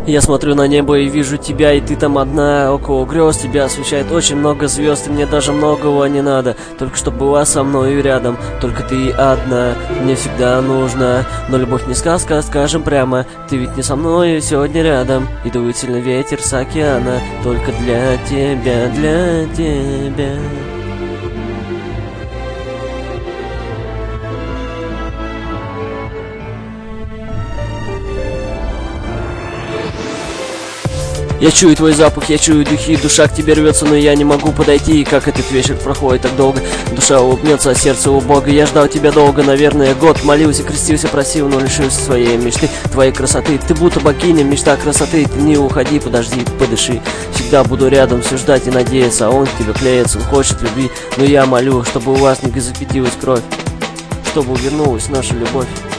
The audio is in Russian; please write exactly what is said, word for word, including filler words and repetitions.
Я смотрю на небо и вижу тебя, и ты там одна. Около грез тебя освещает очень много звезд, и мне даже многого не надо. Только чтоб была со мной и рядом, только ты одна. Мне всегда нужна, но любовь не сказка, скажем прямо. Ты ведь не со мной сегодня рядом, и дует сильный ветер с океана. Только для тебя, для тебя. Я чую твой запах, я чую духи, душа к тебе рвется, но я не могу подойти. И как этот вечер проходит так долго, душа улыбнется, а сердце у Бога. Я ждал тебя долго, наверное, год, молился, крестился, просил, но лишился своей мечты, твоей красоты. Ты будто богиня, мечта красоты, ты не уходи, подожди, подыши. Всегда буду рядом, все ждать и надеяться, а он к тебе клеится, он хочет любви. Но я молю, чтобы у вас не закипятилась кровь, чтобы вернулась наша любовь.